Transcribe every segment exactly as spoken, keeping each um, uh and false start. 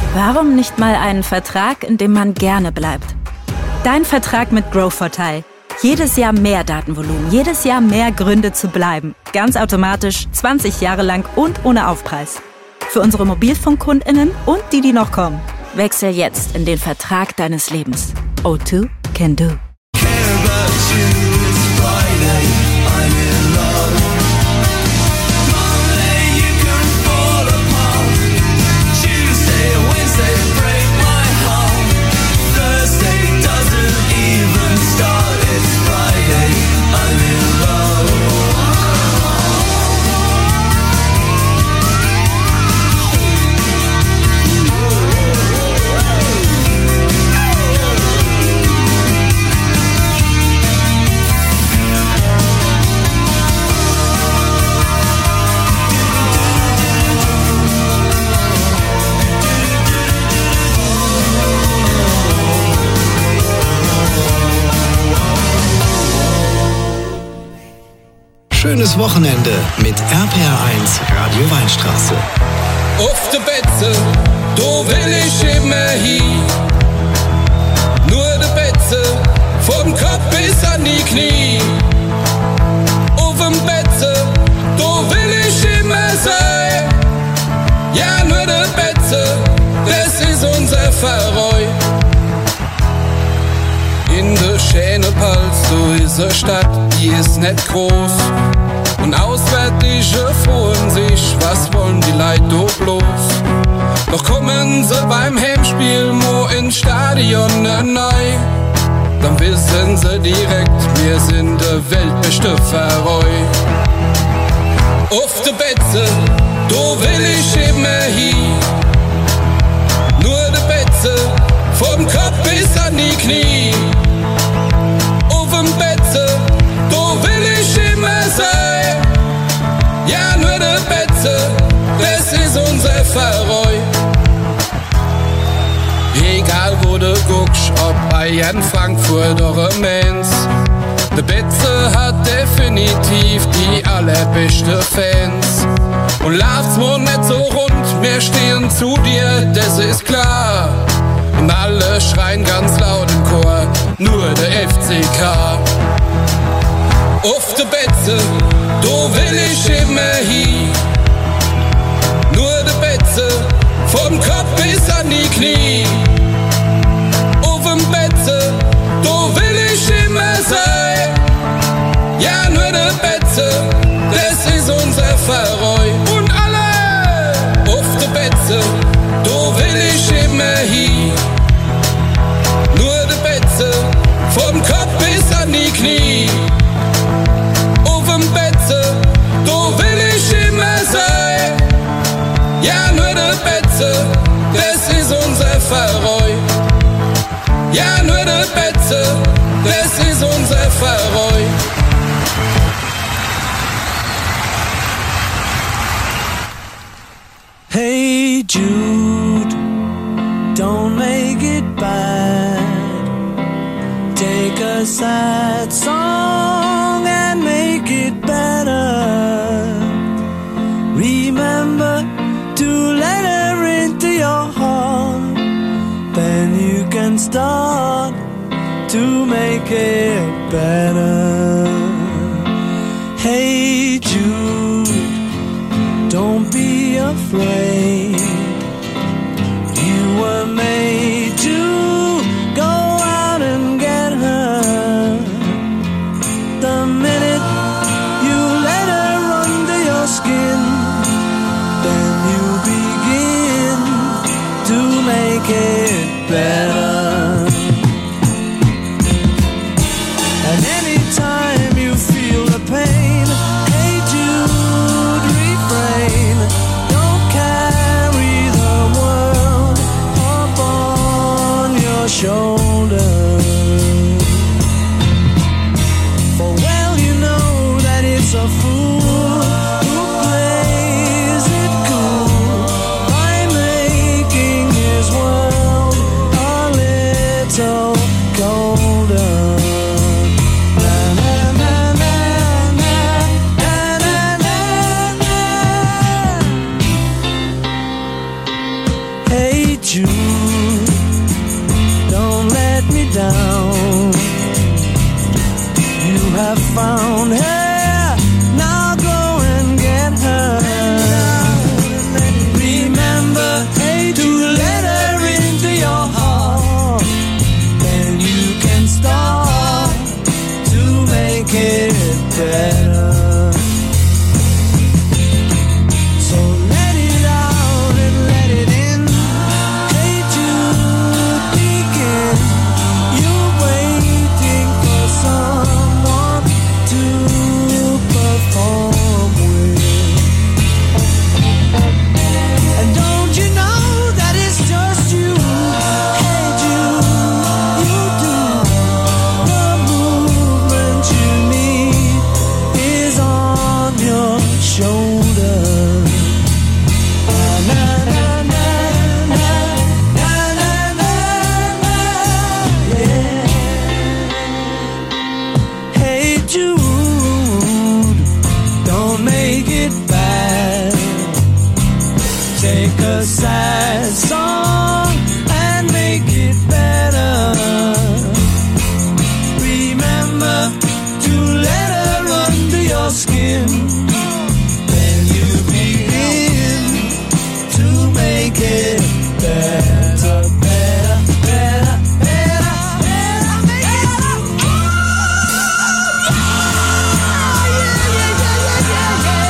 Warum nicht mal einen Vertrag, in dem man gerne bleibt? Dein Vertrag mit Growvorteil. Jedes Jahr mehr Datenvolumen, jedes Jahr mehr Gründe zu bleiben. Ganz automatisch, zwanzig Jahre lang und ohne Aufpreis. Für unsere Mobilfunk-KundInnen und die, die noch kommen. Wechsel jetzt in den Vertrag deines Lebens. O zwei can do. Schönes Wochenende mit R P R eins Radio Weinstraße. Auf der Betze, da will ich immer hin. Nur der Betze, vom Kopf bis an die Knie. Auf dem Betze, da will ich immer sein. Ja, nur der Betze, das ist unser Verreu. In der Schänepalz, da ist eine Stadt, die ist nicht groß. Und Auswärtige freuen sich, was wollen die Leute da bloß? Doch kommen sie beim Heimspiel mo ins Stadion neu. Dann wissen sie direkt, wir sind der weltbeste Verreu. Auf der Betze, da will ich immer hin. Nur der Betze, vom Kopf bis an die Knie. Auf dem Betze, da will ich immer sein. Ja, nur der Betze, das ist unser Verreu. Egal wo du guckst, ob Bayern, Frankfurt oder Mainz, der Betze hat definitiv die allerbeste Fans. Und läuft's wohl nicht so rund, wir stehen zu dir, das ist klar. Und alle schreien ganz laut im Chor, nur der F C K. Auf der Betze, da will ich immer hin. Nur der Betze, vom Kopf bis an die Knie. Auf dem Betze, da will ich immer sein. Ja, nur der Betze, das ist unser Verreu. Und alle auf der Betze, da will ich immer hin. Nur der Betze, vom Kopf bis an die Knie. Auf dem Betze, da will ich immer sein. Ja, nur der Betze, das ist unser Verreu. Ja, nur der Betze, das ist unser Verreu. Hey Jude, don't make it bad. Take a sad song and make it better. Remember to let her into your heart. Then you can start to make it better. Hey Jude, don't be afraid. You were made to go out and get her. The minute you let her under your skin, then you begin to make it better. And anytime you feel the pain, hey Jude, refrain. Don't carry the world upon your shoulders. For well you know that it's a fool who plays it cool by making his world a little colder. Na, na, na, na, na, na, na, na, na. Hey Jude, don't let me down. You have found her, now go and get her. Remember to let her into your heart, then you can start to make it better. A sad song and make it better. Remember to let her under your skin, then you begin to make it better, better, better, better, better, make it better. Oh, yeah, yeah, yeah, yeah, yeah,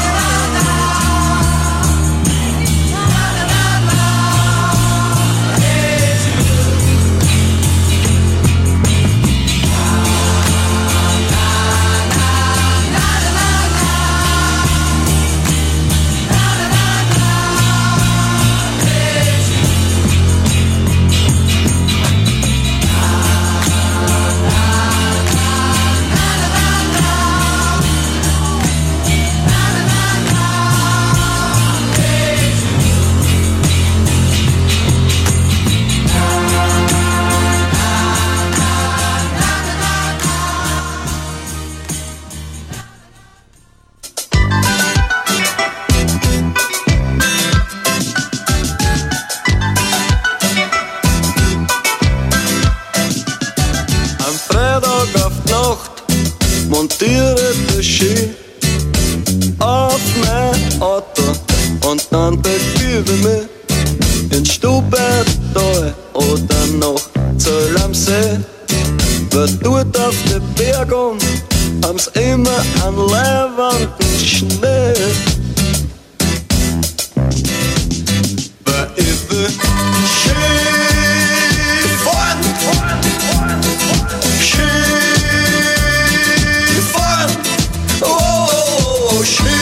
montiere den Ski auf mein Auto und dann begebe mich in Stubaital oder noch Zöll am See. Weil dort auf den Bergen haben's immer einen leibenden Schnee. Weil ich will Skifahren, Skifahren, oh, oh, oh,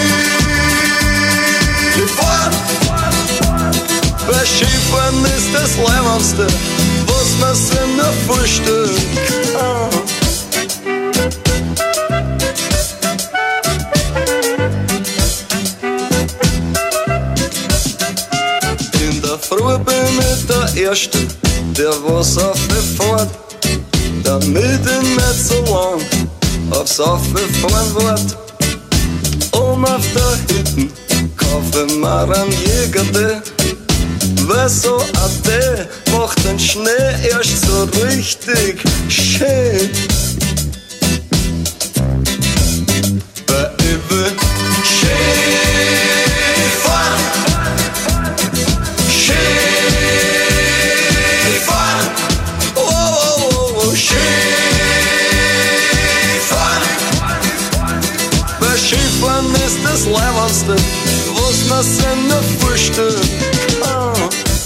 Skifahren. Weil Skifahren ist das Leibendste, was man sich nur vorstellen kann. In der Früh bin ich der Erste, der was aufgefahren, damit ich nicht so lang aufs Aufgefahren wart. Um auf der Hütten kaufe ich mir einen Jäger, weil so ein Tee macht den Schnee erst so richtig schön. Weil ich will Skifahren, Skifahren, oh, oh, oh, Skifahren. Weil Skifahren ist das Leibendste, was man sich nur vorstellen kann.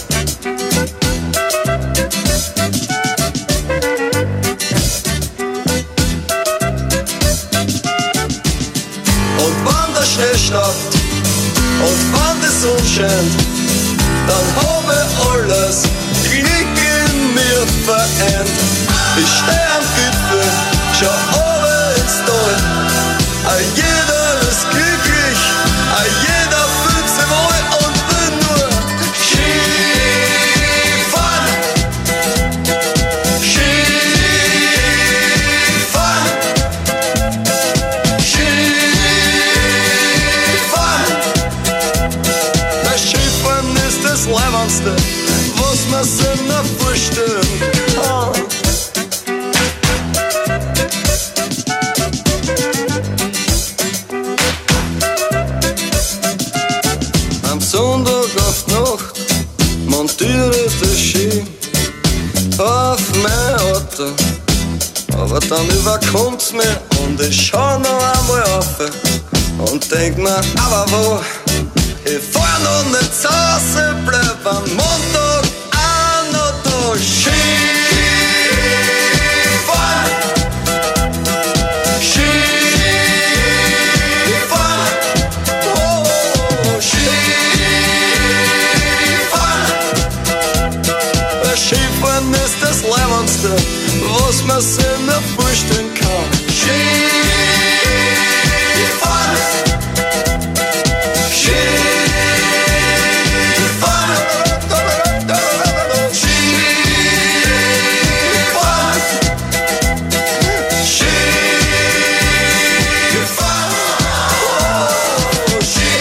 Und wenn der Schnee staubt und wenn die Sonne scheint, dann hab ich alles Glück in mir vereint. Ich steh am Gipfel, schau runter ins Tal. A jeder ist glücklich, a jeder fühlt sich wohl und will nur was man sich nicht vorstellen kann. Am Sonntag auf die Nacht montiere das Ski auf mein Auto, aber dann überkommt's mir und ich schau noch einmal auf und denk mir, aber wo? Ich fahr noch nicht zu Hause, bleib am Montag auch noch da Skifahren. Skifahren, oh, Skifahren. Skifahren ist das Leibendste, was man sich nicht vorstellen kann. Skifahren, Skifahren, Skifahren, Skifahren, oh,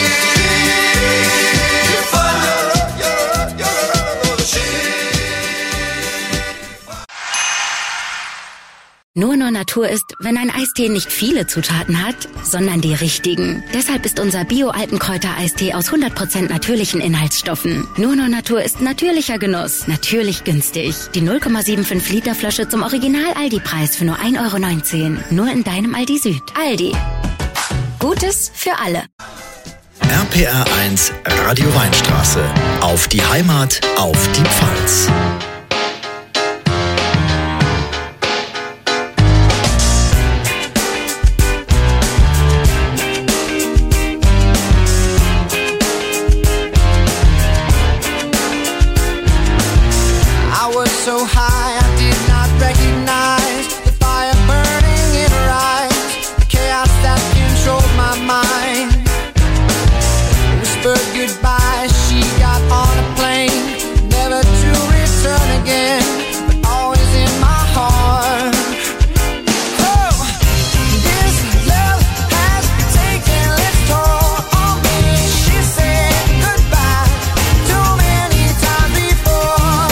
Nur nur Natur ist, wenn ein Eistee nicht viele Zutaten hat, sondern die richtigen. Deshalb ist unser Bio-Altenkräuter-Eistee aus hundert Prozent natürlichen Inhaltsstoffen. Nur nur Natur ist natürlicher Genuss, natürlich günstig. Die null Komma fünfundsiebzig Liter Flasche zum Original-Aldi-Preis für nur ein Euro neunzehn. Nur in deinem Aldi Süd. Aldi. Gutes für alle. R P R eins Radio Weinstraße. Auf die Heimat, auf die Pfalz. So high, I did not recognize the fire burning in her eyes, the chaos that controlled my mind. Whispered goodbye, she got on a plane, never to return again, but always in my heart. Oh, this love has taken its toll on me. She said goodbye too many times before.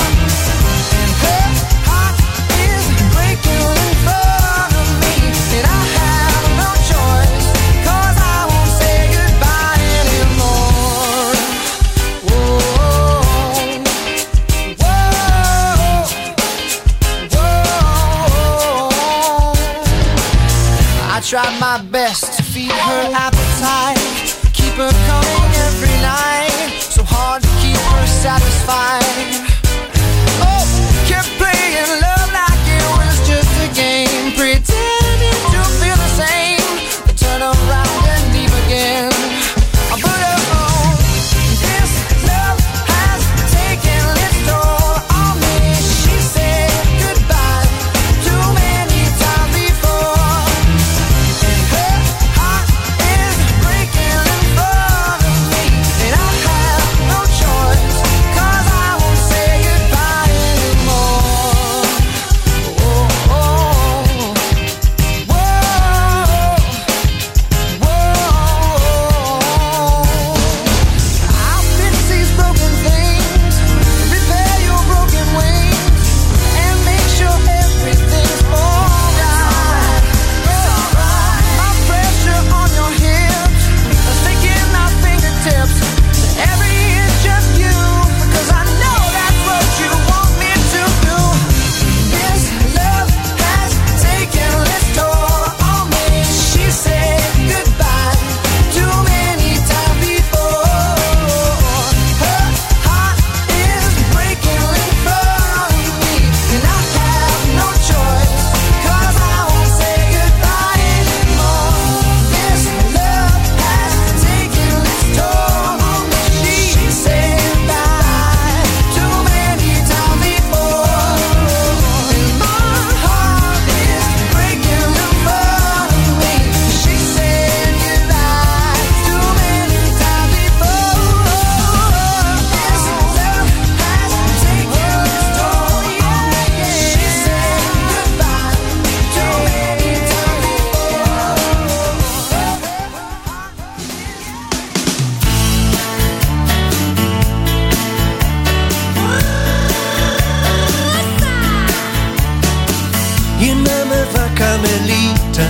Tried my best to feed her appetite, keep her coming every night, so hard to keep her satisfied. Oh, kept playing love like it was just a game, pretending to feel the same, but turn around and leave again. I put her on. This love has taken its toll on me. She said goodbye too many times before. Breaking in front of me, and I have no choice, 'cause I Lita.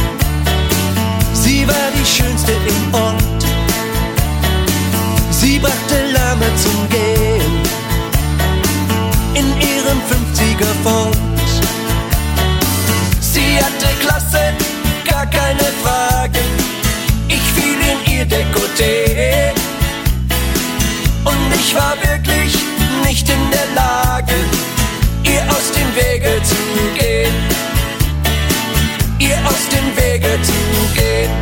Sie war die Schönste im Ort. Sie brachte Lahme zum Gehen in ihrem fünfziger Ford. Sie hatte Klasse, gar keine Frage. Ich fiel in ihr Dekolleté und ich war wirklich nicht in der Lage, ihr aus dem Wege zu gehen, ihr aus dem Wege zu gehen.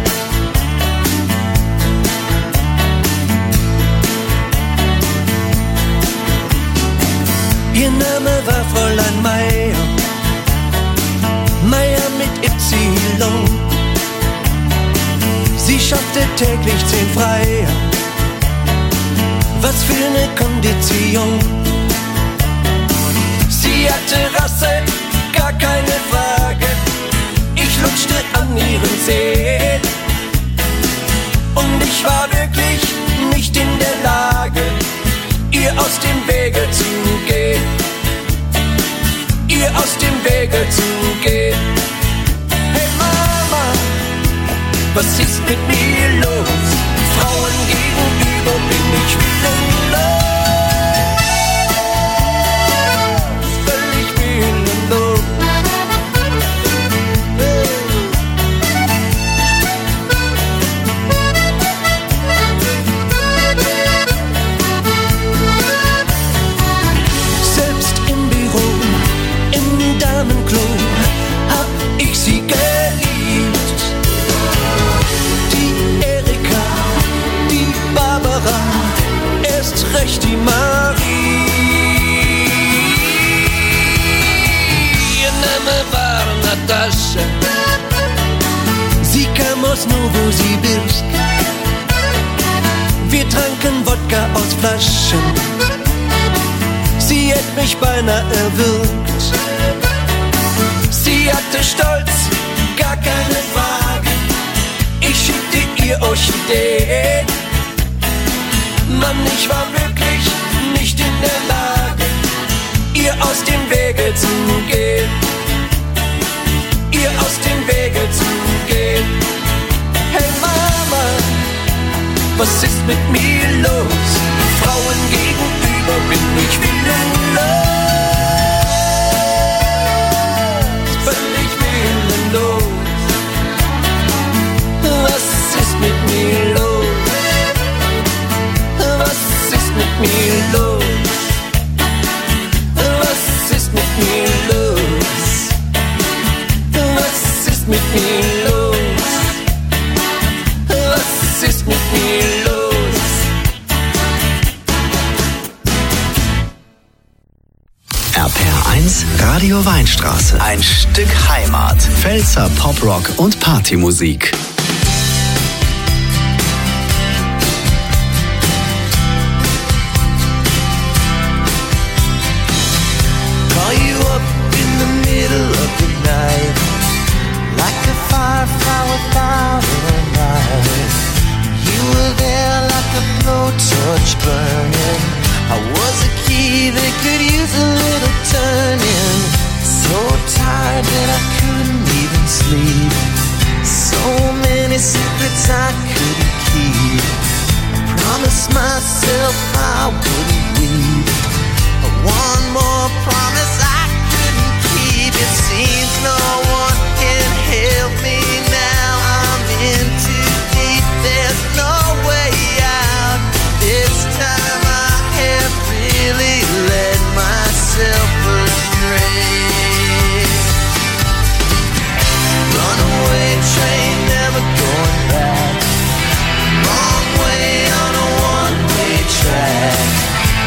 Ihr Name war Fräulein Meier, Meier mit Y. Sie schaffte täglich zehn Freier, was für eine Kondition. Sie hatte Rasse, gar keine Frage. Ich lutschte an ihren Zehen und ich war wirklich nicht in der Lage, ihr aus dem Wege zu gehen, ihr aus dem Wege zu gehen. Hey Mama, was ist mit mir los? Frauen gegenüber bin ich willenlos, völlig willenlos. Selbst im Büro, im Damenklo hab ich sie geliebt. Die Erika, die Barbara, erst recht die Marie. Ihr Name war Natascha, sie kam aus Novosibirsk. Wir tranken Wodka aus Flaschen, sie hätt mich beinahe erwürgt. Sie hatte Stolz, gar keine Frage. Ich schickte ihr Orchideen. Mann, ich war wirklich nicht in der Lage, ihr aus dem Wege zu gehen, ihr aus dem Wege zu gehen. Hey Mama, was ist mit mir los? Frauen gegenüber bin ich willenlos, völlig willenlos. Was ist mit mir los? Was ist mit mir los? Was ist mit mir los? Was ist mit mir los? Was ist mit mir los? R P R eins Radio Weinstraße. Ein Stück Heimat. Pfälzer Poprock und Partymusik. Call you up in the middle of the night, like a firefly without a light. You were there like a blowtorch burning. I was a key that could use a little turning. So tired that I couldn't even sleep. So many secrets I couldn't keep. I promised myself I wouldn't weep. One more promise I couldn't keep. It seems no one can help me now. I'm in too deep, there's no way out. This time I have really let myself astray. Runaway train, never going back. Wrong way on a one-way track.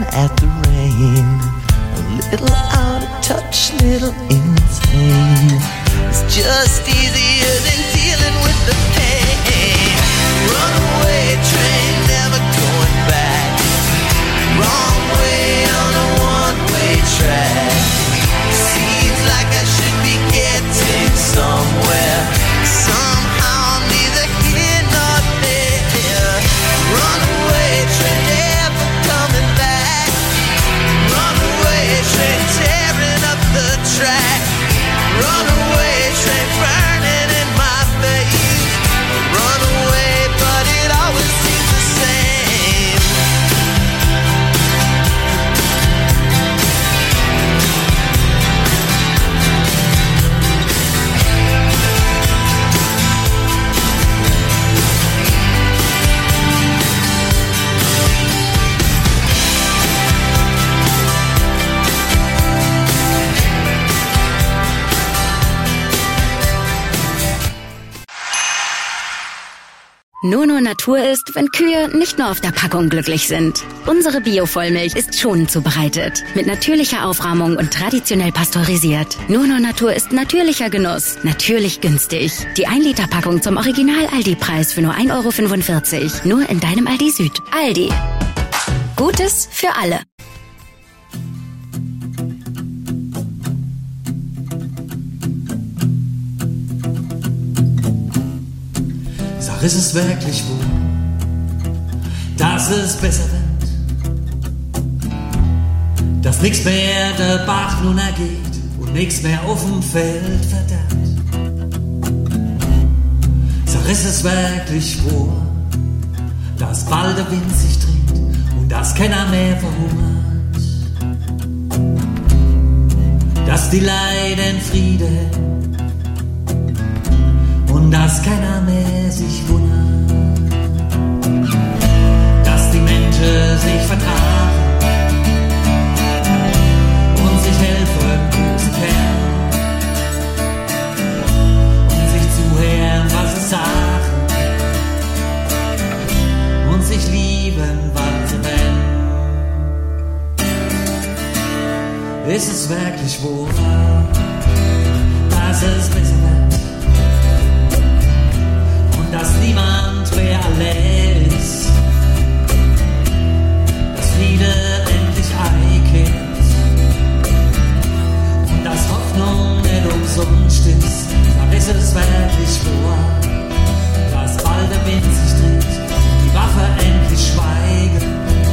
at the rain. A little out of touch, little insane. It's just easier than dealing with the pain. Runaway train, never going back. Wrong way on a one-way track. Seems like I should be getting somewhere. Somehow I'm neither here nor there. Runaway train, never coming back. Runaway train, tearing up the track. Runaway train, burning in my face. Runaway, but it always seems the same. Nur nur Natur ist, wenn Kühe nicht nur auf der Packung glücklich sind. Unsere Bio-Vollmilch ist schonend zubereitet, mit natürlicher Aufrahmung und traditionell pasteurisiert. Nur nur Natur ist natürlicher Genuss, natürlich günstig. Die ein Liter Packung zum Original-Aldi-Preis für nur ein Euro fünfundvierzig. Nur in deinem Aldi Süd. Aldi. Gutes für alle. Sag, ist es wirklich wohl, dass es besser wird, dass nix mehr der Bach nun ergeht und nix mehr auf dem Feld verderbt. Sag, ist es wirklich wohl, dass bald der Wind sich dreht und dass keiner mehr verhungert, dass die Leiden Friede hält und dass keiner mehr sich wundert, dass die Menschen sich vertragen und sich helfen, wo sie können und sich zuhören, was sie sagen und sich lieben, wann sie wollen. Ist es wirklich wohl, dass es besser wird? Dass niemand mehr allein ist, dass Friede endlich einkehrt und dass Hoffnung nicht umsonst ist. Dann ist es wirklich vor, dass bald der Wind sich dreht, die Waffe endlich schweigen,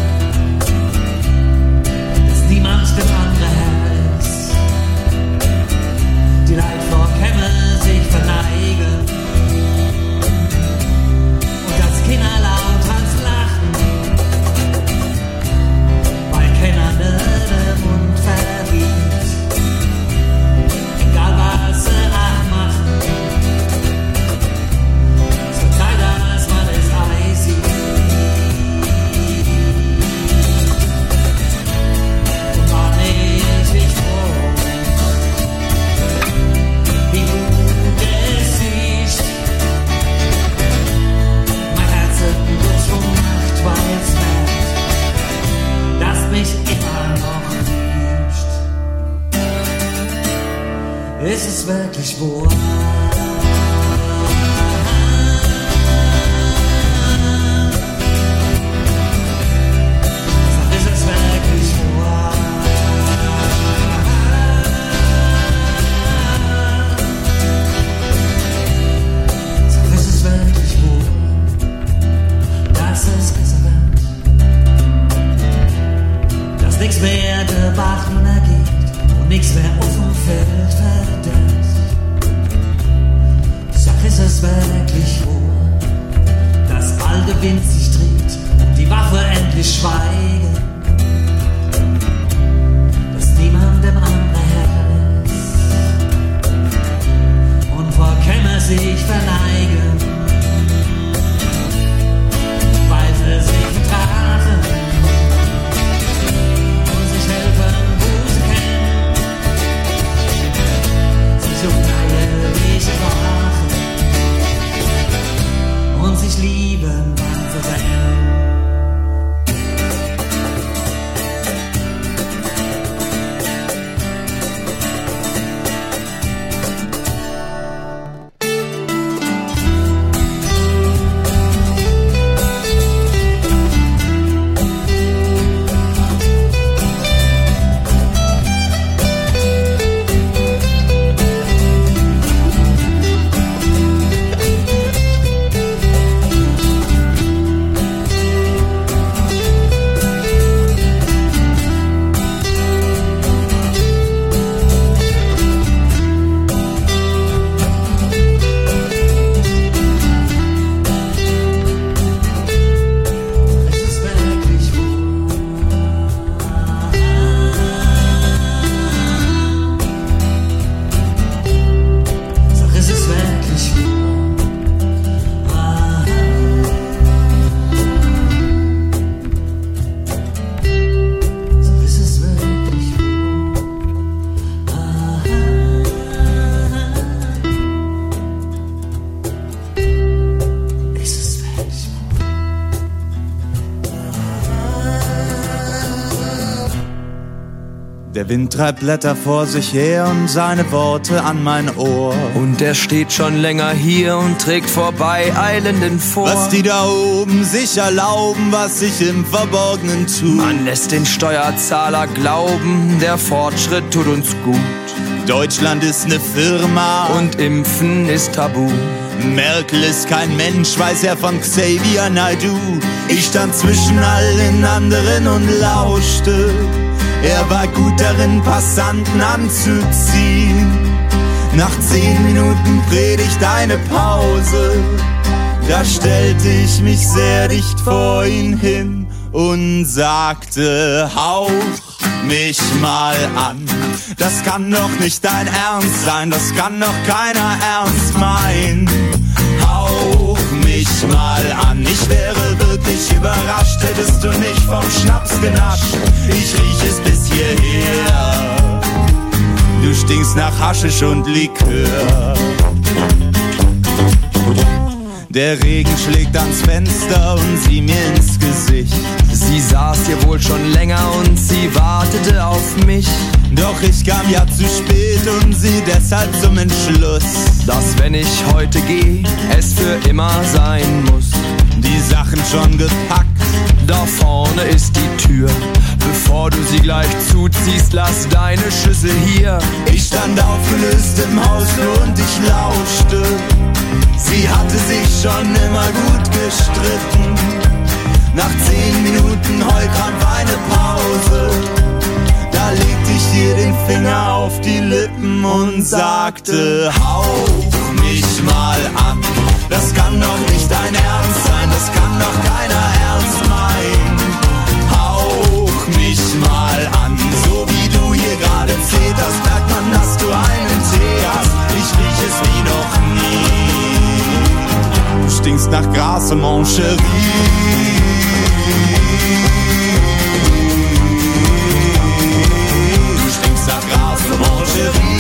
dass niemand dem anderen Herr ist, die Leid vor Kämme sich verneigen. Kinder laut ans Lachen, weil keiner den Mund verliert. Egal was sie auch machen, zur Zeit, dass man es Eis sieht. Und war nicht nicht froh, wie gut es ist. Weil's merkt, dass mich immer noch liebst. Ist es wirklich wahr? Sag, ist es wirklich wahr? Sag, ist es wirklich wahr? Dass es besser wird, dass nix mehr der Bach nun ergeht und nix mehr auf dem Feld verdammt. Der Wind treibt Blätter vor sich her und seine Worte an mein Ohr. Und er steht schon länger hier und trägt vorbei Eilenden vor. Was die da oben sich erlauben, was sich im Verborgenen tut. Man lässt den Steuerzahler glauben, der Fortschritt tut uns gut. Deutschland ist ne Firma und Impfen ist tabu. Merkel ist kein Mensch, weiß er von Xavier Naidoo. Ich stand zwischen allen anderen und lauschte. Er war gut darin, Passanten anzuziehen. Nach zehn Minuten Predigt eine Pause. Da stellte ich mich sehr dicht vor ihn hin und sagte, hauch mich mal an. Das kann doch nicht dein Ernst sein, das kann doch keiner ernst meinen. Hauch mich mal an, ich wäre wirklich überrascht, hättest du nicht vom Schnaps genascht. Ich riech es bis hierher, du stinkst nach Haschisch und Likör. Der Regen schlägt ans Fenster und sie mir ins Gesicht. Sie saß hier wohl schon länger und sie wartete auf mich. Doch ich kam ja zu spät und sie deshalb zum Entschluss, dass wenn ich heute gehe, es für immer sein muss. Die Sachen schon gepackt, da vorne ist die Tür. Bevor du sie gleich zuziehst, lass deine Schüssel hier. Ich stand aufgelöst im Hausflur und ich lauschte. Sie hatte sich schon immer gut gestritten. Nach zehn Minuten Heulkrampf eine Pause. Da legte ich ihr den Finger auf die Lippen und sagte, hauch mich mal an. Das kann doch nicht dein Ernst sein, das kann doch keiner ernst meinen. Hauch mich mal an, so wie du hier gerade zeterst, merkt man, dass du einen Tee hast. Ich riech es wie noch nie. Du stinkst nach Gras und Moncherie. Du stinkst nach Gras und Moncherie.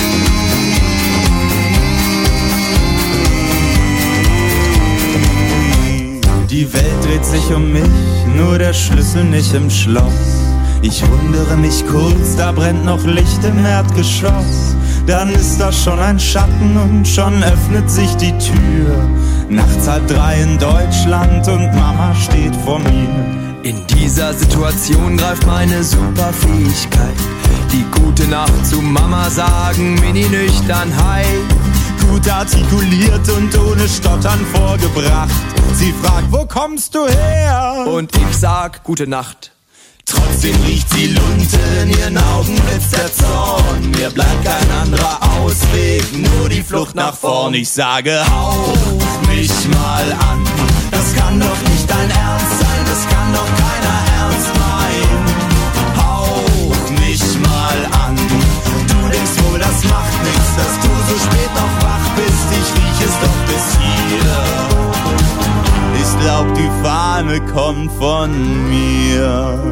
Die Welt dreht sich um mich, nur der Schlüssel nicht im Schloss. Ich wundere mich kurz, da brennt noch Licht im Erdgeschoss. Dann ist da schon ein Schatten und schon öffnet sich die Tür. Nachts halb drei in Deutschland und Mama steht vor mir. In dieser Situation greift meine Superfähigkeit. Die gute Nacht zu Mama sagen, Mini-Nüchternheit. Gut artikuliert und ohne Stottern vorgebracht. Sie fragt, wo kommst du her? Und ich sag, gute Nacht. Trotzdem riecht sie Lunte, in ihren Augen blitzt der Zorn. Mir bleibt kein anderer Ausweg, nur die Flucht nach vorn. Ich sage, hauch mich mal an. Das kann doch nicht dein Ernst sein, das kann doch keiner ernst meinen. Hauch mich mal an. Du denkst wohl, das macht nichts, dass du so spät noch wach bist. Ich riech es doch bis hier. Ich glaub, die Fahne kommt von mir.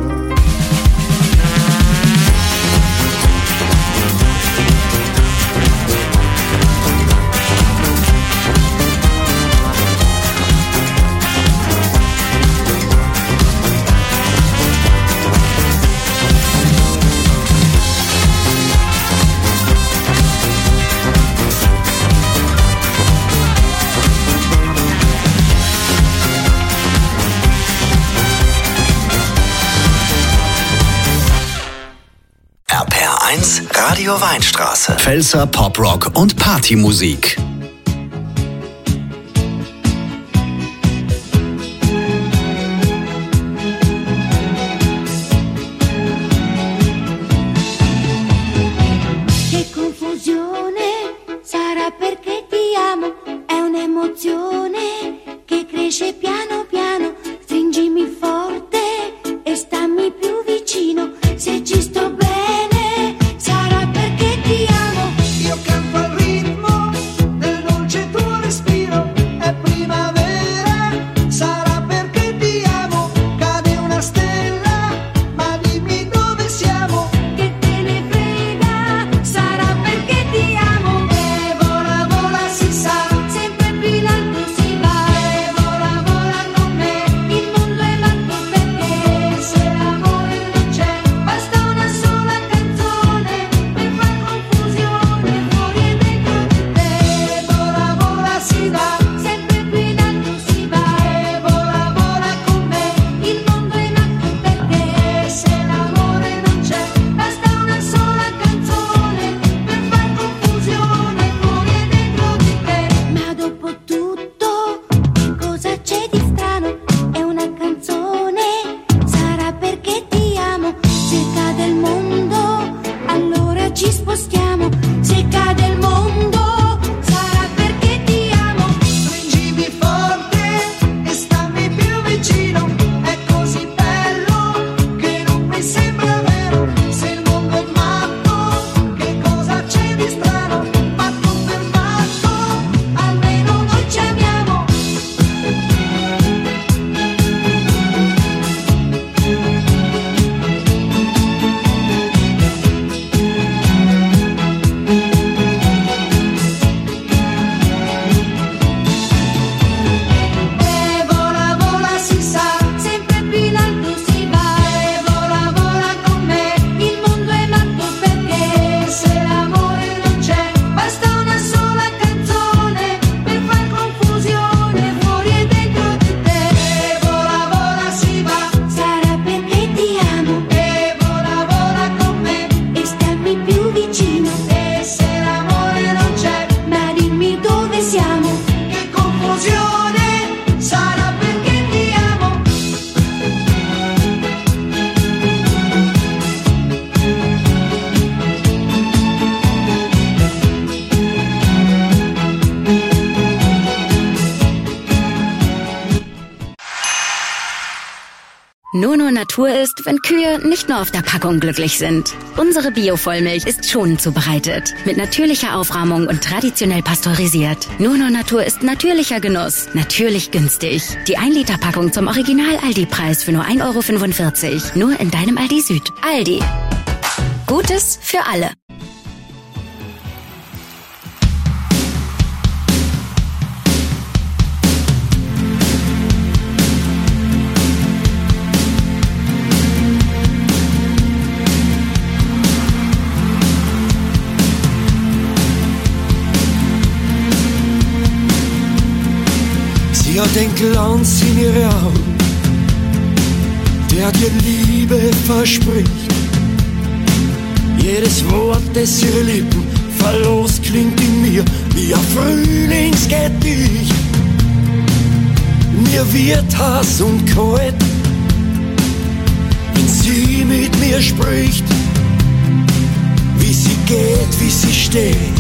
Radio Weinstraße. Pfälzer Poprock und Partymusik. Che confusione sarà perché ti amo, è un'emozione che cresce piano piano, stringimi forte e stammi più vicino, se ci sto bene sarà perché ti amo. Io canto al ritmo del Nur nur Natur ist, wenn Kühe nicht nur auf der Packung glücklich sind. Unsere Bio-Vollmilch ist schonend zubereitet, mit natürlicher Aufrahmung und traditionell pasteurisiert. Nur nur Natur ist natürlicher Genuss, natürlich günstig. Die ein Liter Packung zum Original-Aldi-Preis für nur ein Euro fünfundvierzig. Nur in deinem Aldi Süd. Aldi. Gutes für alle. Sie hat den Glanz in ihre Augen, der dir Liebe verspricht. Jedes Wort, das ihre Lippen verlost, klingt in mir wie ein Frühlingsgedicht. Mir wird heiß und kalt, wenn sie mit mir spricht. Wie sie geht, wie sie steht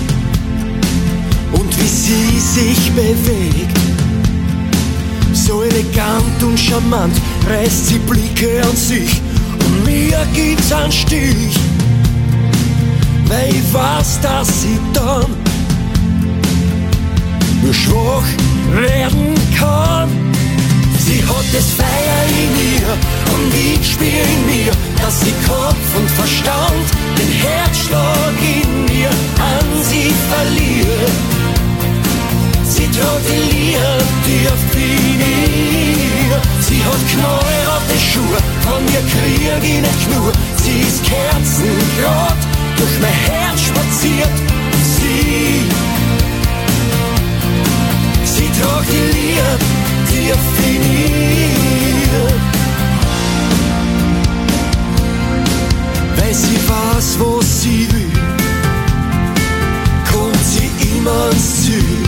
und wie sie sich bewegt. So elegant und charmant reißt sie Blicke an sich und mir gibt's einen Stich, weil ich weiß, dass sie dann nur schwach werden kann. Sie hat das Feuer in ihr und ich spür in mir, dass sie Kopf und Verstand den Herzschlag in mir an sie verliert. Sie tragt die Liebe tief in ihr. Sie hat knallrote Schuhe, von mir krieg ich nicht nur. Sie ist kerzengrad durch mein Herz spaziert. Sie, sie tragt die Liebe tief in ihr. Weil sie weiß, wo sie will, kommt sie immer ans Ziel.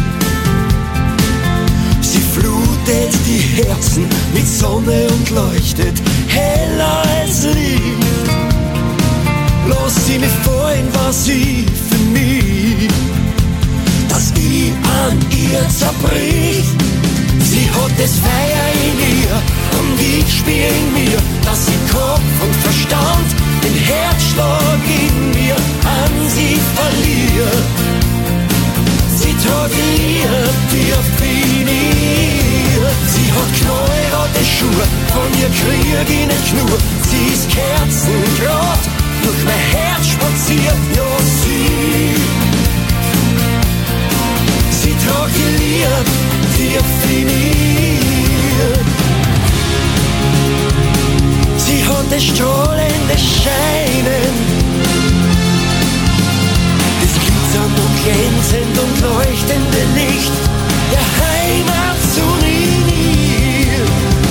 Sie flutet die Herzen mit Sonne und leuchtet heller als Licht. Lass sie mich fallen, was sie für mich, dass ich an ihr zerbrich. Sie hat das Feuer in ihr und ich spür in mir, dass sie Kopf und Verstand den Herzschlag in mir an sie verliert. Sie tragt die Liebe tief in ihr. Sie hat knallrote Schuhe, von ihr krieg ich nicht nur. Sie ist kerzengrad durch mein Herz spaziert. Ja, sie, sie tragt die Liebe tief in ihr. Sie hat das strahlende Scheinen, und glänzend und leuchtende Licht der Heimat zu mir.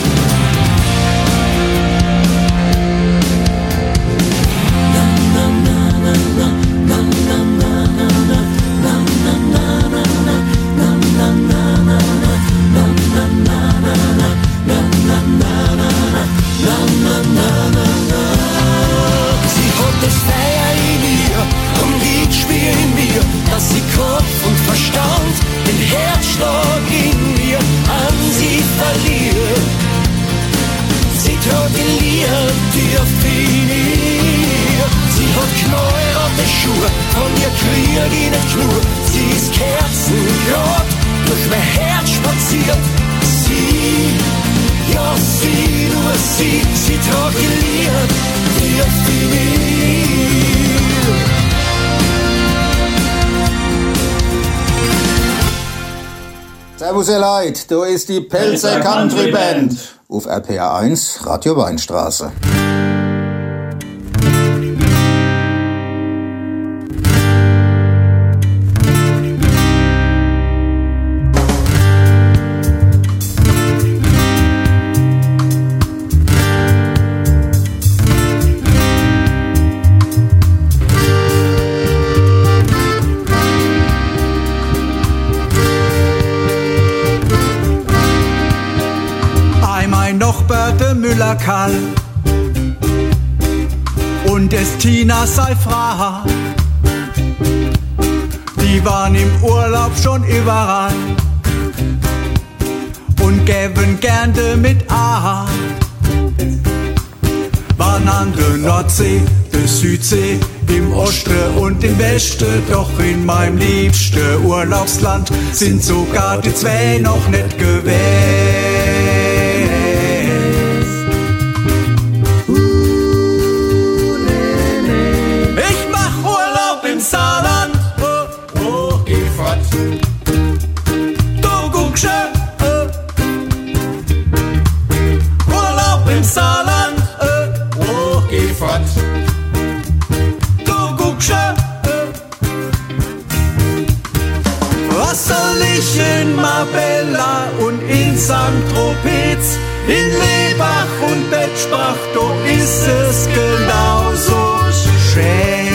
Na na na na na na na na na na na na na na na na na na. Sie hat das Feuer in ihr und ich spür in mir, dass sie Kopf und Verstand den Herzschlag in mir an sie verliert. Sie tragt die Liebe tief in ihr. Sie hat knallrote Schuhe, von ihr krieg ich nicht nur. Sie ist kerzengrad durch mein Herz spaziert. Sie, ja sie, nur sie, sie tragt die Liebe tief in ihr. Servus ihr Leid, da ist die Pelzer Country Band auf R P R eins Radio Weinstraße. Karl und es Tina sei Frau. Die waren im Urlaub schon überall und gäben gerne mit A. Dann an der Nordsee, der Südsee, im Osten und im Westen. Doch in meinem liebsten Urlaubsland sind sogar die zwei noch nicht gewesen. Ich mach Urlaub im Saarland. Oh, oh, geh fort. Du guck schön. Urlaub im Saarland. Oh, geh fort. Du guck schön. Was soll ich in Marbella und in Sankt Tropez, in Lebach und Bettsbach, do ist es genauso schön.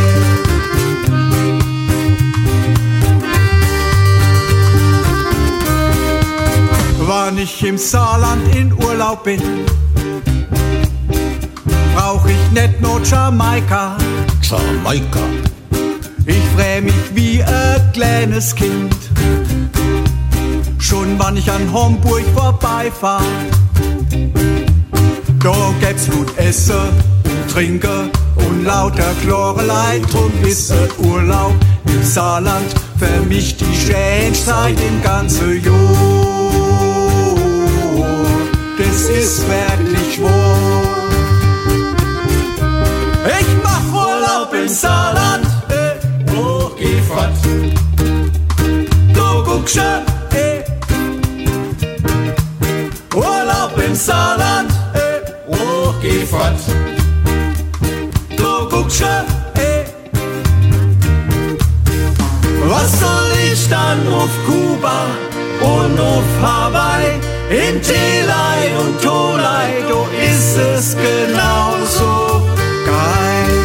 Wann ich im Saarland in Urlaub bin, brauch ich nicht nur Jamaika. Jamaika. Ich freu mich wie ein kleines Kind, schon wann ich an Homburg vorbeifahr. Da gäb's gut Essen und Trinken und lauter Chlorelei. Drum ist ein Urlaub im Saarland für mich die schönste Zeit im ganzen Jahr. Das ist wirklich wahr. Ich mach Urlaub im Saarland. Eh, oh, geh fort. Du guck schön. Eh. Urlaub im Saarland. Eh, oh, geh fort. Du guck schön. Eh. Was soll ich dann auf Kuba und auf Hawaii? In Telei und Tolai, do ist es genauso geil.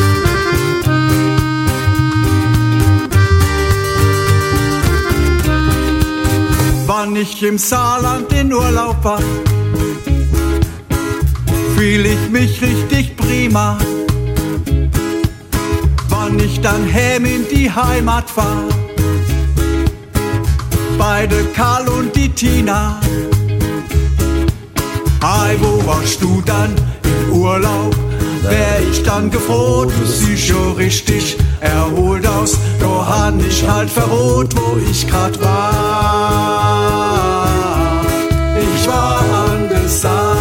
Wann ich im Saarland in Urlaub war, fühl ich mich richtig prima. Wann ich dann heim in die Heimat fahr, bei der Karl und die Tina. Hey, wo warst du dann im Urlaub? Wär ich dann gefroht, du siehst schon richtig erholt aus. Da han ich halt verrot, wo ich grad war. Ich war an der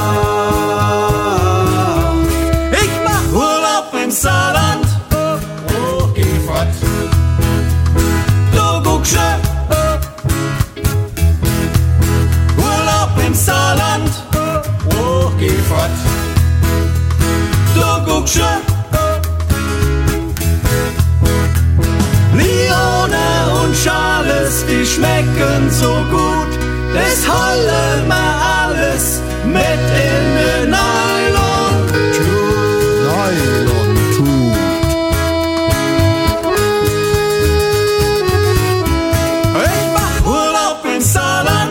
Saar. Ich mach Urlaub im Saarland. Oh, oh, geh fort. Du guck schön. Im Saarland, oh, geh fort. Du guck schön. Lione und Charles, die schmecken so gut. Das holen wir alles mit in den Nylon-Tut. Nylon-Tut. Ich mach Urlaub im Saarland.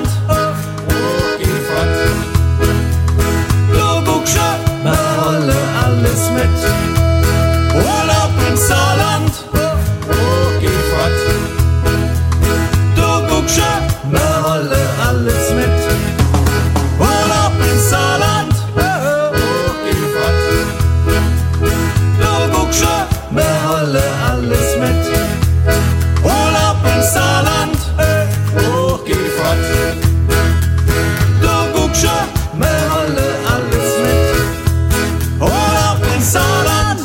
Alles mit. Urlaub im Saarland. Oh, geh fort. Du guck schön, wir wollen alles mit. Urlaub im Saarland. Oh, geh fort. Du guck schön, wir wollen alles mit. Urlaub im Saarland. Oh, geh fort. Du guck schön, wir wollen alles mit. Urlaub im Saarland.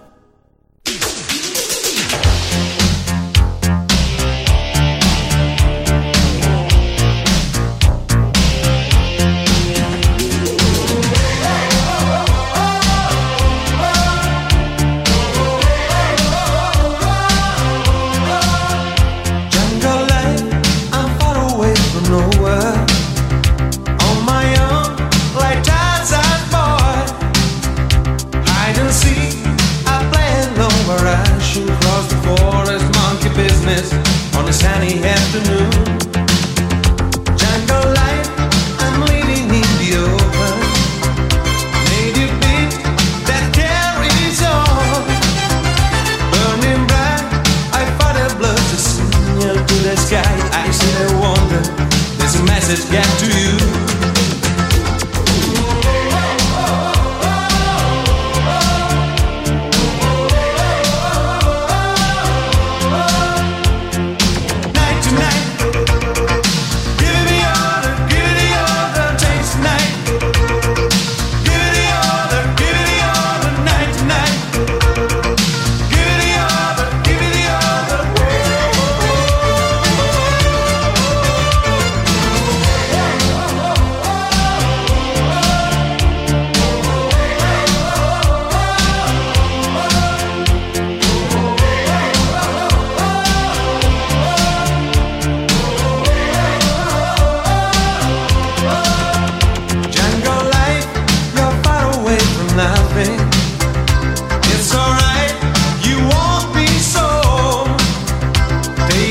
Jungle life, I'm far away from nowhere. On my own, like Tarzan boy. Hide and seek, I play alone where I shoot across the forest, monkey business on a sunny afternoon. Jungle life, I'm living in the open. Native beat that carries on. Burning bright, I fought a blood to signal to the sky. I still wonder, there's a message get to you.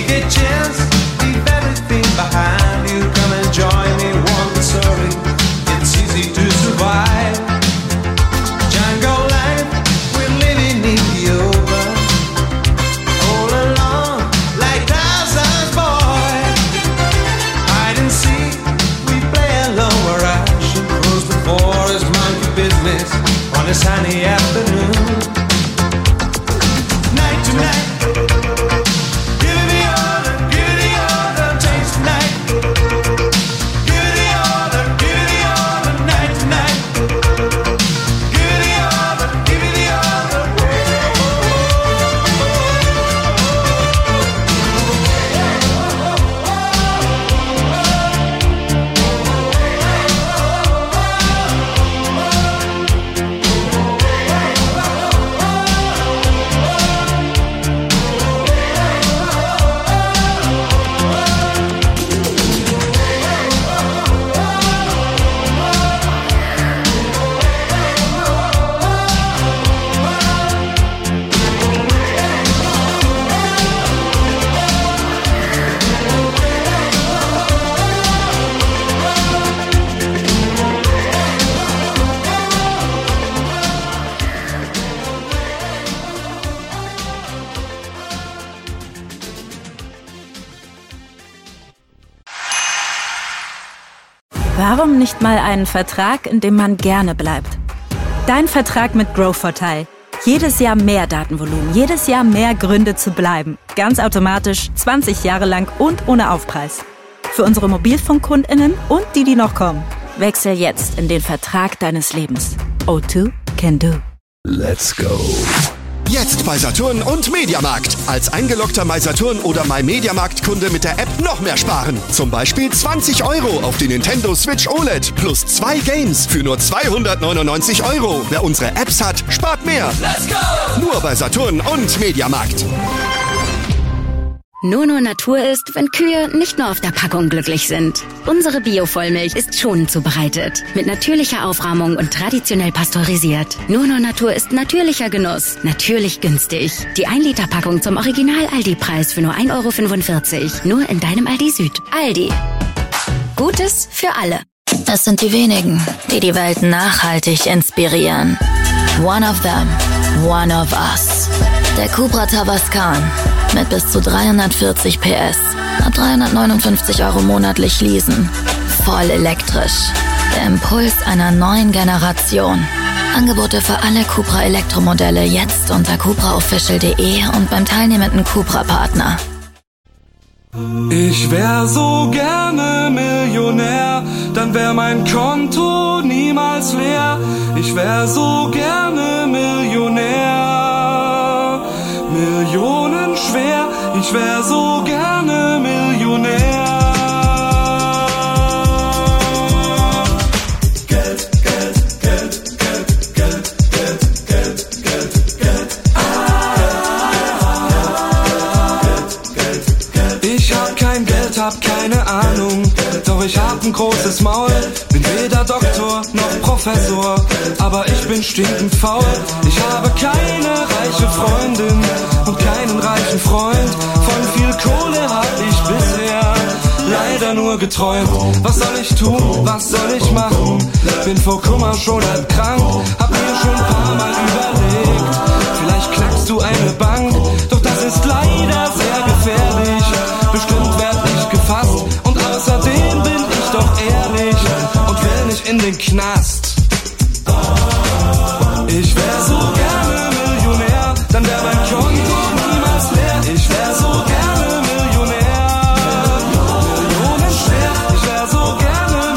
a chance, leave everything behind you. Come and join me, one story. It's easy to survive. Jungle life, we're living in the open. All alone, like Tarzan's boy. Hide and seek, we play alone where I should close the forest, monkey business on a sunny afternoon. Night to night. Warum nicht mal einen Vertrag, in dem man gerne bleibt? Dein Vertrag mit Growvorteil. Jedes Jahr mehr Datenvolumen, jedes Jahr mehr Gründe zu bleiben. Ganz automatisch, zwanzig Jahre lang und ohne Aufpreis. Für unsere MobilfunkkundInnen und die, die noch kommen. Wechsel jetzt in den Vertrag deines Lebens. O zwei can do. Let's go. Jetzt bei Saturn und Mediamarkt. Als eingeloggter MySaturn oder MyMediamarkt-Kunde mit der App noch mehr sparen. Zum Beispiel zwanzig Euro auf die Nintendo Switch O L E D plus zwei Games für nur zweihundertneunundneunzig Euro. Wer unsere Apps hat, spart mehr. Let's go! Nur bei Saturn und Mediamarkt. Nur nur Natur ist, wenn Kühe nicht nur auf der Packung glücklich sind. Unsere Bio-Vollmilch ist schonend zubereitet, mit natürlicher Aufrahmung und traditionell pasteurisiert. Nur nur Natur ist natürlicher Genuss, natürlich günstig. Die ein Liter Packung zum Original-Aldi-Preis für nur ein Euro fünfundvierzig. Nur in deinem Aldi Süd. Aldi. Gutes für alle. Es sind die wenigen, die die Welt nachhaltig inspirieren. One of them, one of us. Der Cupra Tavascan. Mit bis zu dreihundertvierzig P S. Ab dreihundertneunundfünfzig Euro monatlich leasen. Voll elektrisch. Der Impuls einer neuen Generation. Angebote für alle Cupra Elektromodelle jetzt unter cupra official punkt de und beim teilnehmenden Cupra-Partner. Ich wär so gerne Millionär, dann wär mein Konto niemals leer. Ich wär so gerne Millionär, Millionen schwer. Ich wär so gerne Millionär. Geld, Geld, Geld, Geld, Geld, Geld, Geld, Geld, Geld. Ich hab kein Geld, hab keine Ahnung, doch ich hab ein großes Maul. Bin weder Doktor noch Professor, aber ich bin stinkend faul. Ich habe keine reiche Freundin und keinen reichen Freund. Von viel Kohle hab ich bisher leider nur geträumt. Was soll ich tun, was soll ich machen? Bin vor Kummer schon halb krank, hab mir schon ein paar Mal überlegt, vielleicht knackst du eine Bank, doch das ist leider sehr gefährlich. Bestimmt werd ich gefasst und außerdem bin ich doch ehrlich und will nicht in den Knast. Ich wär so gerne Millionär, dann wär mein Konto niemals leer. Ich wär so gerne Millionär, Millionen schwer. Ich wär so gerne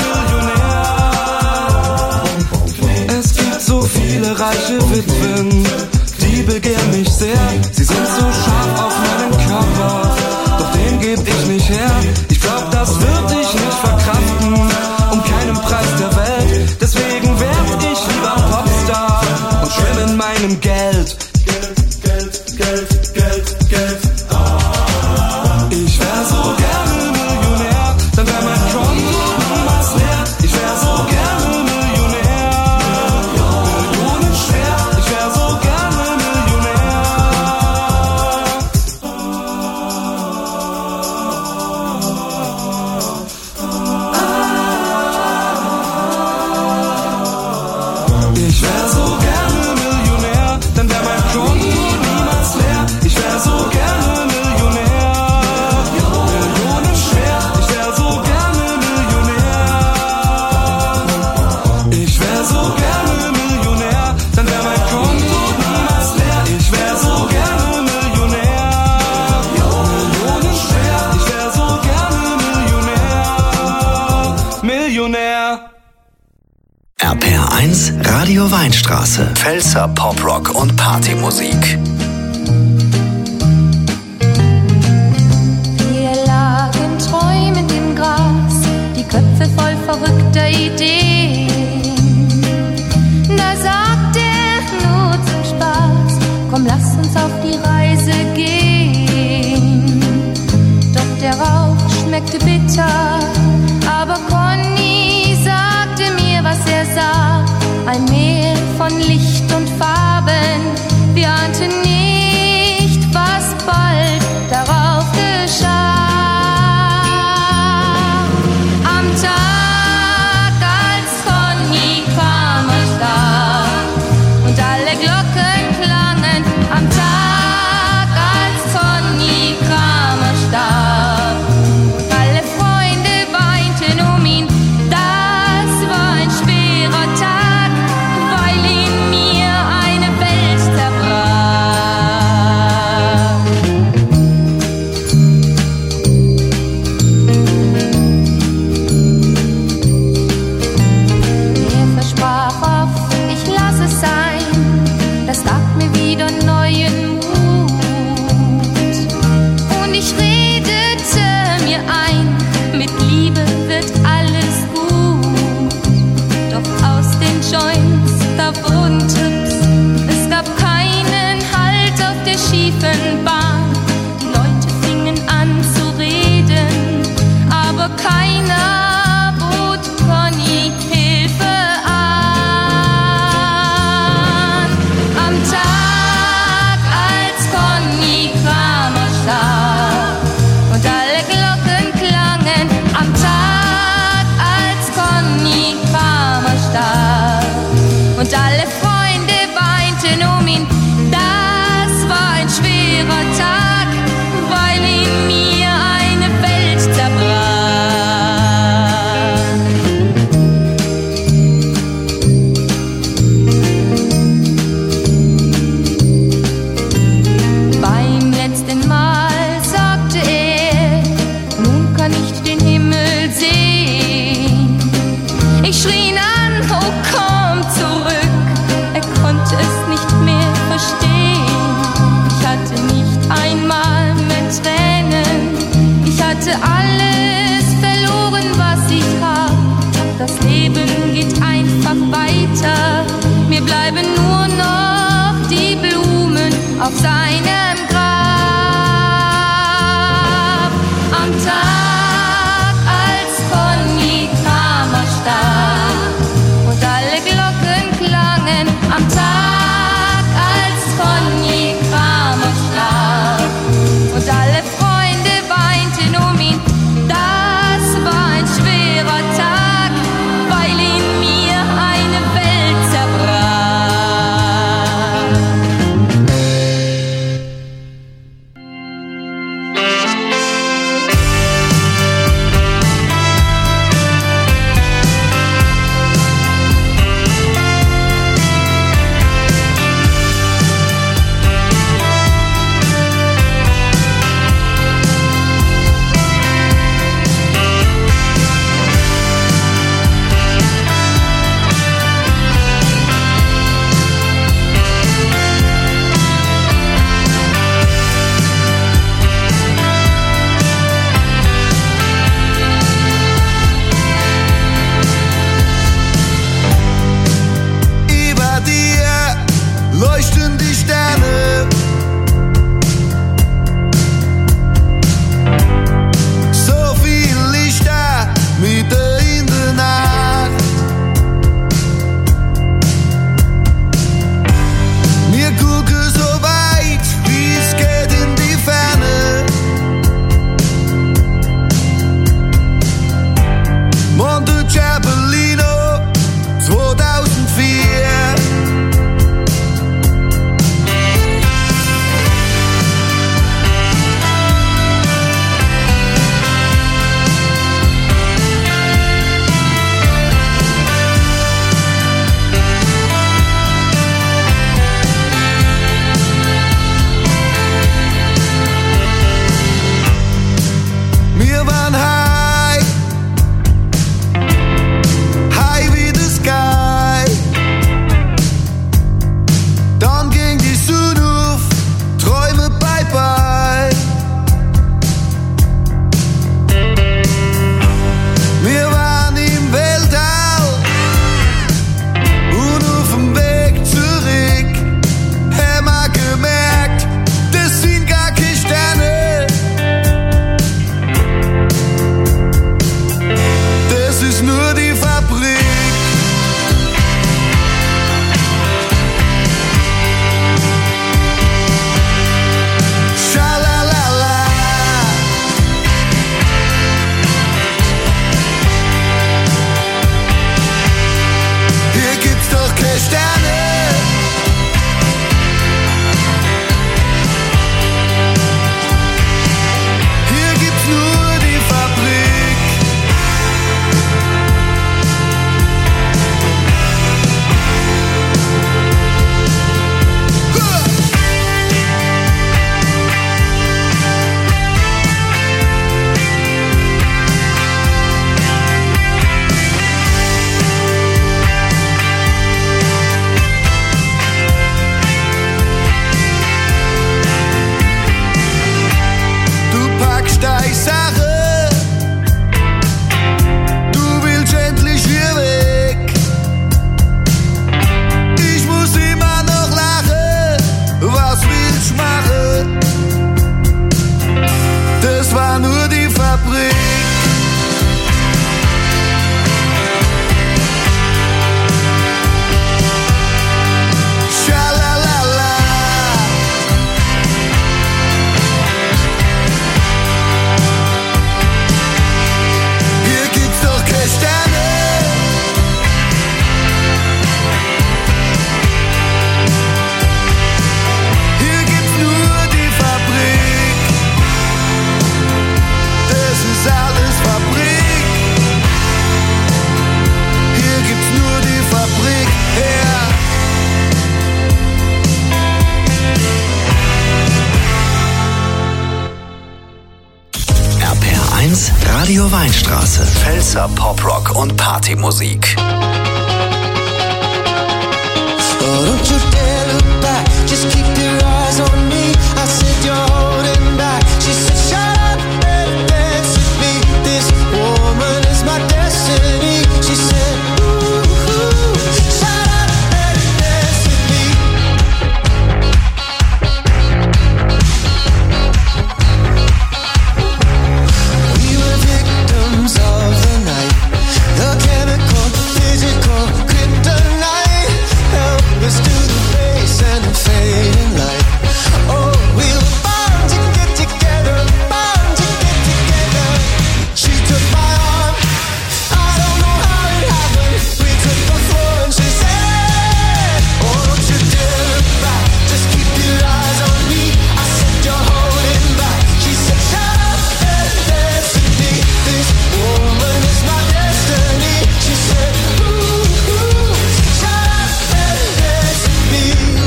Millionär. Es gibt so viele reiche Witwen, die begehren mich sehr. Sie sind so scharf auf meinen Körper, doch den geb ich nicht her. Ich glaub, das wird ich nicht verkraften, um keinen Preis der Welt. Deswegen werd ich lieber Popstar und schwimm in meinem Geld. Geld, Geld, Geld, Geld, Geld. Ich wär so gerne Millionär, dann wär mein Konto niemals leer. Ich wär so gerne Millionär, Millionen schwer. Ich wär so gerne Millionär. Radio Weinstraße. Pfälzer Poprock und Partymusik. Wir lagen träumend im Gras, die Köpfe voll verrückter Ideen. Da sagt er nur zum Spaß, komm, lass uns auf die Reise gehen. Doch der Rauch schmeckte bitter, aber Conny sagte mir, was er sah. Ein Meer von Licht und Farben, wir ahnten nicht, was bald darauf geschah. Am Tag, als Conny kam, er starb und alle Glocken klangen. Am Tag, als Conny kam, er starb und alle Freunde weinten um ihn. Das war ein schwerer Tag, weil in mir eine Welt zerbrach. Er versprach oft, ich lass es sein, das gab mir wieder neuen Mut. Und ich redete mir ein, mit Liebe wird alles gut. Doch aus den Joints gab Rundtrips, es gab keinen Halt auf der schiefen Bahn. Die Leute fingen an zu reden, aber keiner bot Conny Hilfe an. Am Tag, als Conny Kramer starb und alle Glocken klangen. Am Tag, als Conny Kramer starb und alle Freunde weinten um ihn. Das war ein schwerer Tag, weil in mir eine Welt zerbrach. Beim letzten Mal sagte er, nun kann ich den Himmel sehen. Ich schrie ihn an, oh komm zurück, er konnte es nicht mehr verstehen. Ich hatte nicht einmal mehr Tränen, ich hatte alles verloren, was ich hab. Das Leben geht einfach weiter, mir bleiben nur noch die Blumen auf seinem Grab. Am Tag, als Conny Kramer starb und alle Glocken klangen. Am Tag, als Conny Kramer starb und alle Freunde weinten um ihn. Das war ein schwerer Tag, weil in mir eine Welt zerbrach. eins, Radio Weinstraße. Pfälzer Poprock und Partymusik. Oh, don't you dare look back, just keep your eyes on me. I said you're holding back. She said shut up and dance with me. This woman is my destiny. She said ooh, ooh, shut up and dance with me. We were victims of the night, the chemical, the physical, kryptonite. Help us to the face and the fading light. Oh, we were bound to get together, bound to get together. She took my arm, I don't know how it happened. We took the floor and she said, oh, don't you dare look back, just keep your eyes on me. I said you're holding back. She said shut up and dance with me. This woman is my destiny. She said ooh, ooh, shut up and dance with me.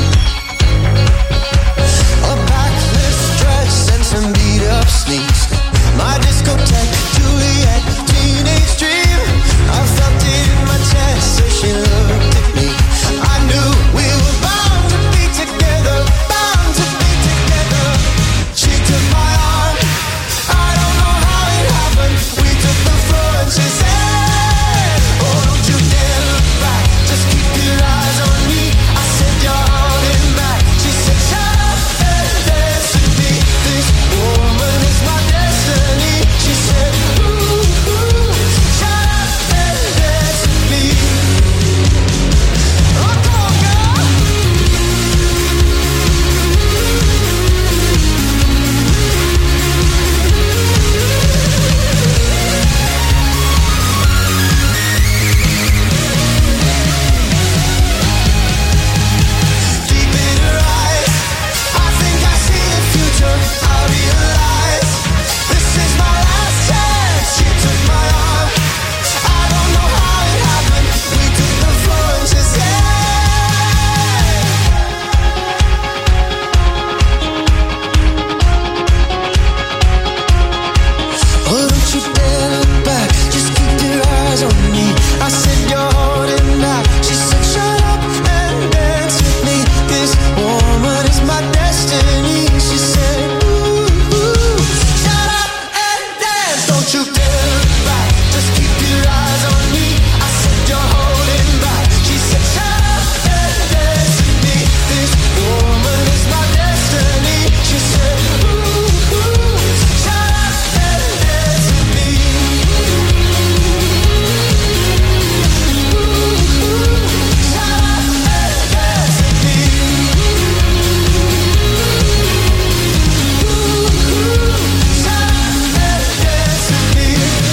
A backless dress and some beat up sneaks. My discotheque, Juliet, teenage dream. I felt it in my chest as she looked at me. I knew we were bound to be together, bound to be together. She took my arm, I don't know how it happened. We took the floor and she said, oh, don't you dare look back, just keep your eyes on me. I said you're holding back. She said shut up and dance with me. This woman is my destiny. She said ooh, ooh, shut up and dance with me. Oh, come on, girl. Deep in her eyes, I think I see the future. I realize this is my last chance. She took my arm, I don't know how it happened. We took the floor and she said, oh, don't you dare look back, just keep your eyes on me. I said you're holding back. She said shut up and dance with me. This woman is my destiny. She said ooh, ooh, shut up and dance. Don't you dare look back, just keep your eyes on me. I said you're holding back. She said shut up and dance with me. This woman is my destiny. She said ooh, ooh, shut up and dance with me. Ooh, ooh, shut up and dance with me. Ooh, ooh, shut up and dance with me.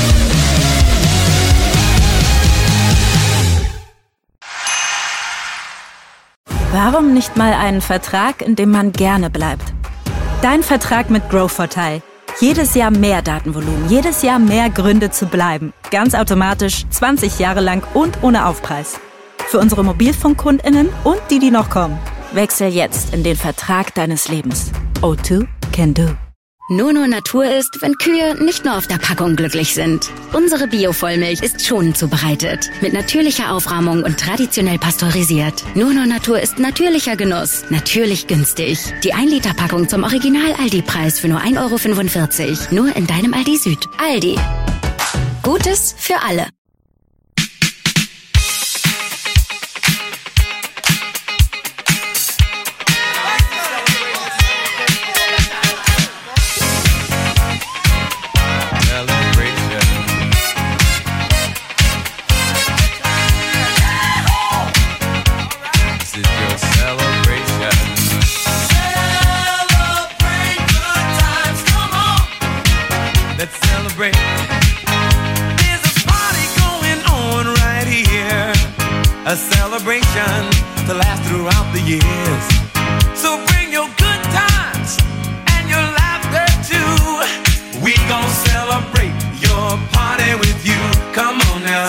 Warum nicht mal einen Vertrag, in dem man gerne bleibt? Dein Vertrag mit Grow-Vorteil. Jedes Jahr mehr Datenvolumen, jedes Jahr mehr Gründe zu bleiben. Ganz automatisch, zwanzig Jahre lang und ohne Aufpreis. Für unsere MobilfunkkundInnen und die, die noch kommen. Wechsel jetzt in den Vertrag deines Lebens. O zwei can do. Nur nur Natur ist, wenn Kühe nicht nur auf der Packung glücklich sind. Unsere Bio-Vollmilch ist schonend zubereitet. Mit natürlicher Aufrahmung und traditionell pasteurisiert. Nur nur Natur ist natürlicher Genuss. Natürlich günstig. Die ein Liter Packung zum Original-Aldi-Preis für nur ein Euro fünfundvierzig. Nur in deinem Aldi Süd. Aldi. Gutes für alle. Let's celebrate. There's a party going on right here. A celebration to last throughout the years. So bring your good times and your laughter too. We gon' celebrate your party with you. Come on now.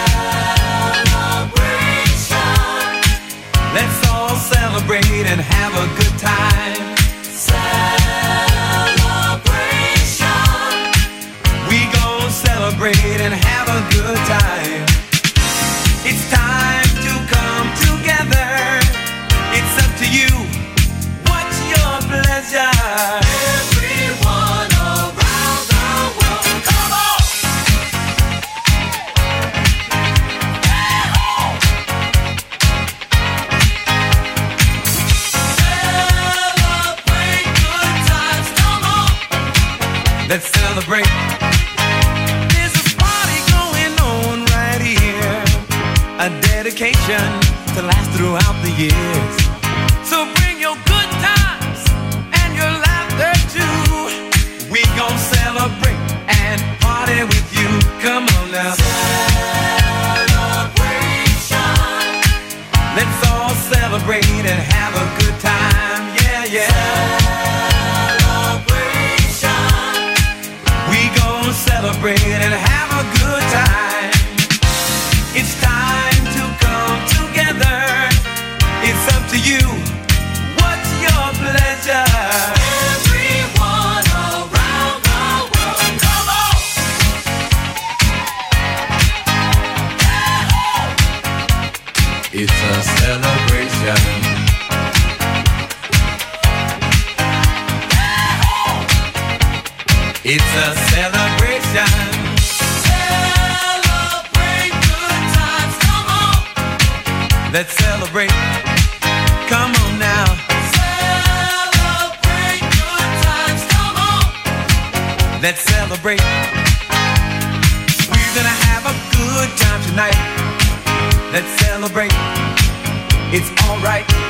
Celebration. Let's all celebrate and have a good time. Celebration. We celebrate and have a good time. It's time to come together. It's up to you. What's your pleasure? Everyone around the world, come on! Celebrate good times, come on! Let's celebrate. There's a party going on right here. A dedication to last throughout the years. So bring your good times and your laughter too. We gon' celebrate and party with you. Come on now. Celebration. Let's all celebrate and have a good time. Yeah, yeah. Celebration. We gon' celebrate and have a good time. It's time to come together. It's up to you. What's your pleasure? Everyone around the world, come on! It's a celebration. It's a celebration. Celebrate good times, come on. Let's celebrate. Come on now. Celebrate good times, come on. Let's celebrate. We're gonna have a good time tonight. Let's celebrate. It's alright.